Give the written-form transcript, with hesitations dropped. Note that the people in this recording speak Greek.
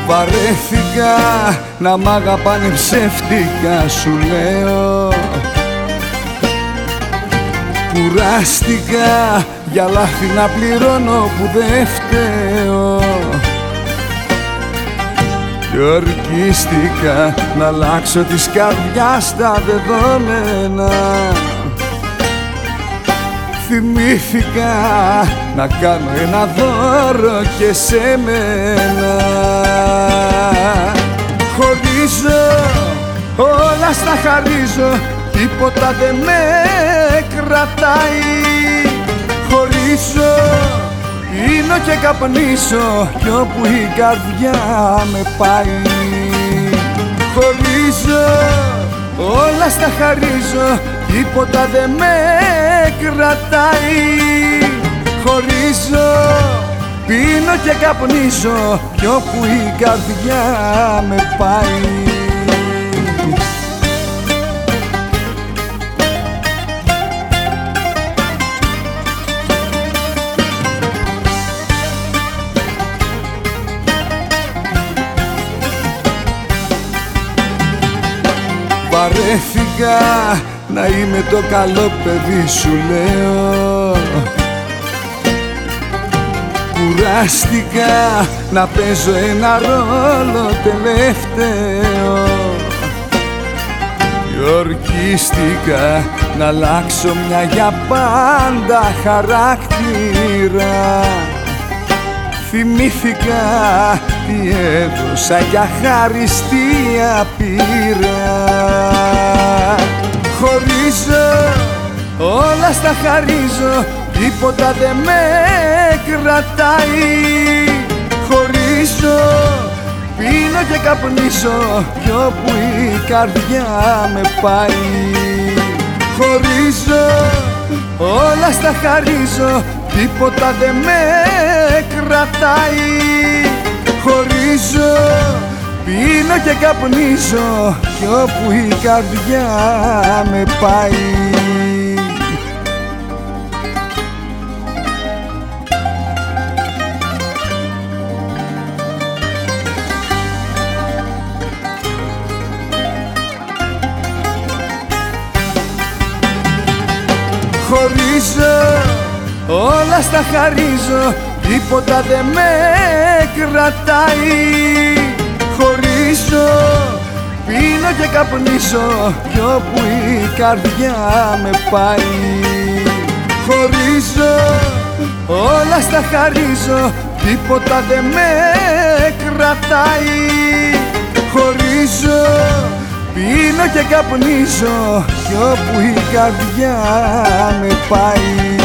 Βαρέθηκα να μ' αγαπάνε ψεύτικα, σου λέω. Κουράστηκα για λάθη να πληρώνω που δεν φταίω. Κι ορκίστηκα να αλλάξω της καρδιάς τα δεδομένα. Θυμήθηκα να κάνω ένα δώρο και σε μένα. Χωρίζω, όλα στα χαρίζω, τίποτα δεν με κρατάει. Χωρίζω, πίνω και καπνίσω κι όπου η καρδιά με πάει. Χωρίζω, όλα στα χαρίζω, τίποτα δεν με κρατάει. Χωρίζω, πίνω και καπνίζω κι όπου η καρδιά με πάει. Βαρέθηκα να είμαι το καλό παιδί, σου λέω. Κουράστηκα να παίζω ένα ρόλο τελευταίο. Κι ορκίστηκα να αλλάξω μια για πάντα χαρακτήρα. Θυμήθηκα τι έδωσα για χαριστία πήρα. Χωρίζω, όλα στα χαρίζω, τίποτα δεν με κρατάει. Χωρίζω, πίνω και καπνίζω κι όπου η καρδιά με πάει. Χωρίζω, όλα στα χαρίζω, τίποτα δεν με κρατάει. Χωρίζω, πίνω και καπνίζω κι όπου η καρδιά με πάει. Χωρίζω, όλα στα χαρίζω, τίποτα δεν με κρατάει. Χωρίζω, πίνω και καπνίζω κι όπου η καρδιά με πάει. Χωρίζω, όλα στα χαρίζω, τίποτα δεν με κρατάει. Χωρίζω, πίνω και καπνίζω κι όπου η καρδιά με πάει.